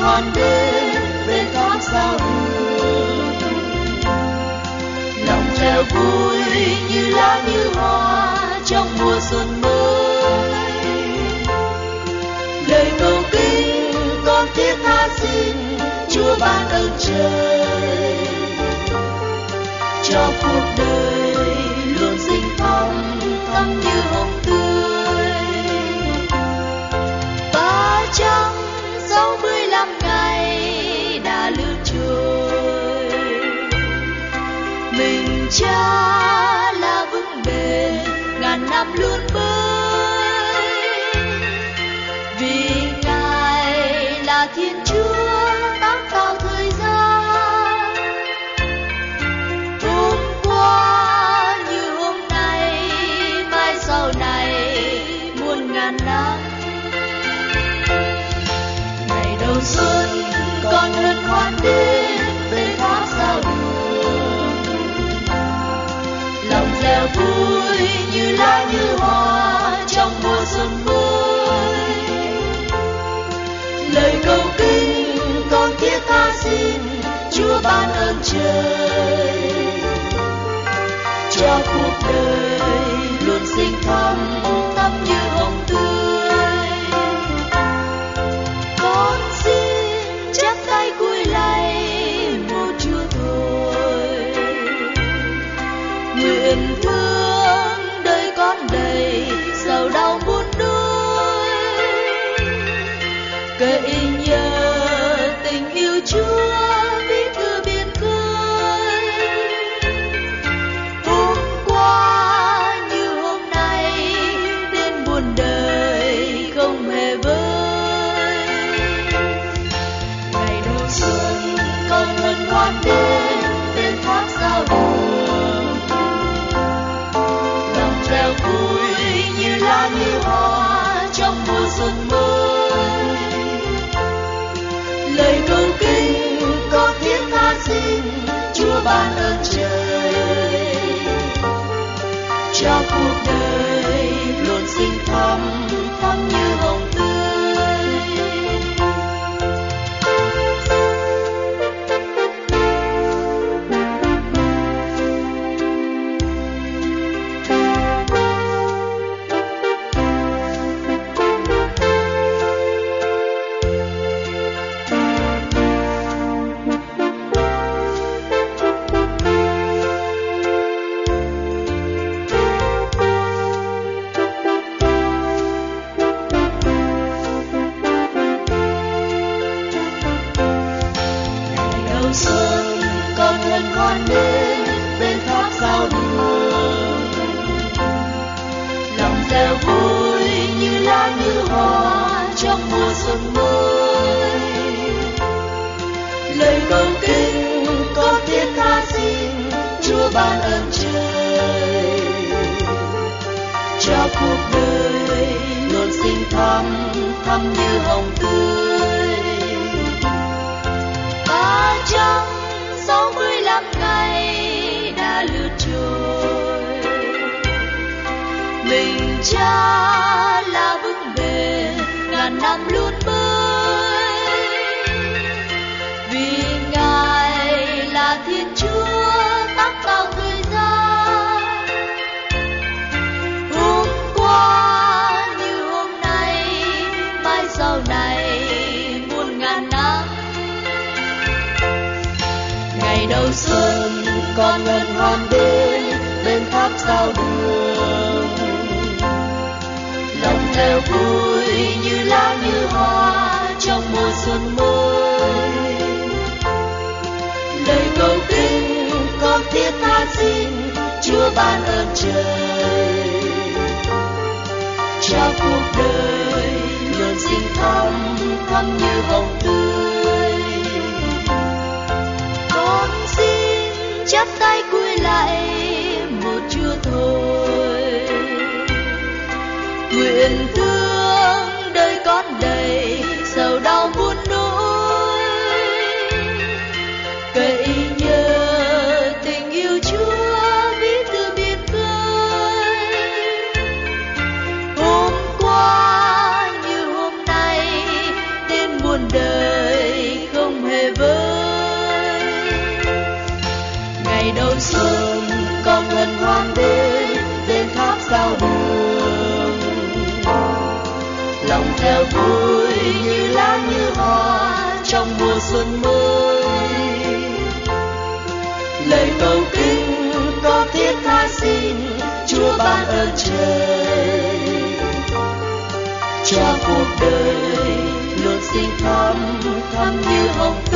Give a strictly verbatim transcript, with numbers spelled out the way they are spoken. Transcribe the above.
hoan đến bên tháp sao đường. Lòng treo vui như lá như hoa trong mùa xuân mới. Lời cầu kính con thiết tha xin Chúa ban ơn trời, cho cuộc đời luôn xinh thắm thắm như hồng tươi. Ba trăm sáu mươi lăm ngày đã lướt trôi, mình Cha là vững bền ngàn năm luôn bơi. Vì Ngài là Thiên Chúa tác tạo thời gian, hôm qua như hôm nay, mai sau này muôn ngàn năm. Ngày đầu xuân con hân hoan đến bên tháp sao đường. Lòng reo vui như lá như hoa trong mùa xuân mới. Lời cầu kính con thiết tha xin Chúa ban ơn trời, cho cuộc đời luôn xinh thắm thắm như hồng tươi. Con xin chắp tay cúi lạy một Chúa thôi, nguyện thương đời con đầy sầu đau buồn đôi. Cậy nhờ tình yêu Chúa ví thư biển khơi. Hôm qua như hôm nay đến buồn đời không hề vơi. Ngày đầu xuân con hân hoan đến bên tháp sao đường. Lòng reo vui như lá như hoa trong mùa xuân mới. Lời cầu kính con thiết tha xin Chúa ban ơn trời, cho cuộc đời luôn xinh thắm thắm như hồng tươi. Ban ơn trời, cho cuộc đời luôn xinh thắm thắm như hồng tươi. Ba trăm sáu mươi lăm ngày đã lướt trôi, mình Cha là vững bền ngàn năm luôn bơi. Vì Ngài là Thiên Chúa tác tạo thời gian, hôm qua như hôm nay, mai sau này muôn ngàn năm. Ngày đầu xuân con hân hoan đến bên tháp sao đường. Lòng reo vui như lá như hoa trong mùa xuân mới. Lời cầu kính con thiết tha xin Chúa ban ơn trời, cho cuộc đời luôn xinh thắm thắm như hồng tươi. Con xin chắp tay cúi lạy một Chúa thôi, nguyện thương đời con đầy sầu đau buồn nỗi. Cậy nhờ tình yêu Chúa ví từ biển khơi. Hôm qua hân hoan đến đến tháp giao đường. Lòng theo vui như lá như hoa trong mùa xuân mới. Lời cầu kính có thiết tha xin Chúa ban ơn trời, cho cuộc đời luôn xinh thắm thắm như hồng